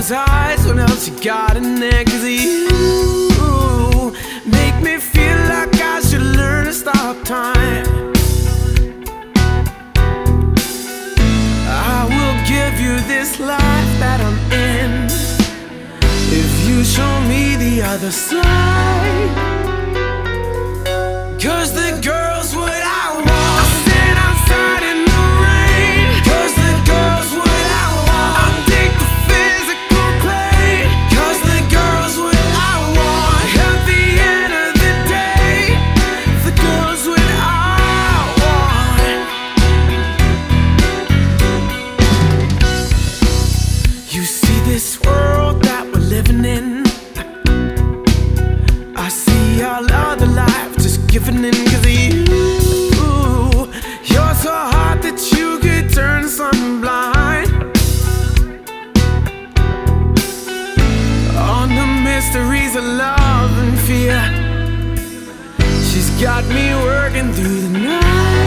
those eyes, what else you got in there? 'Cause you make me feel like I should learn to stop time. I will give you this life that I'm in if you show me the other side. 'Cause the girl's what I want. I stand outside in the rain. 'Cause the girl's what I want. I take the physical pain. 'Cause the girl's what I want. At the end of the day, the girl's what I want. You see this world that we're living in, I see all other life just giving in. 'Cause you're so hot that you could turn someone blind. On the mysteries of love and fear, she's got me working through the night.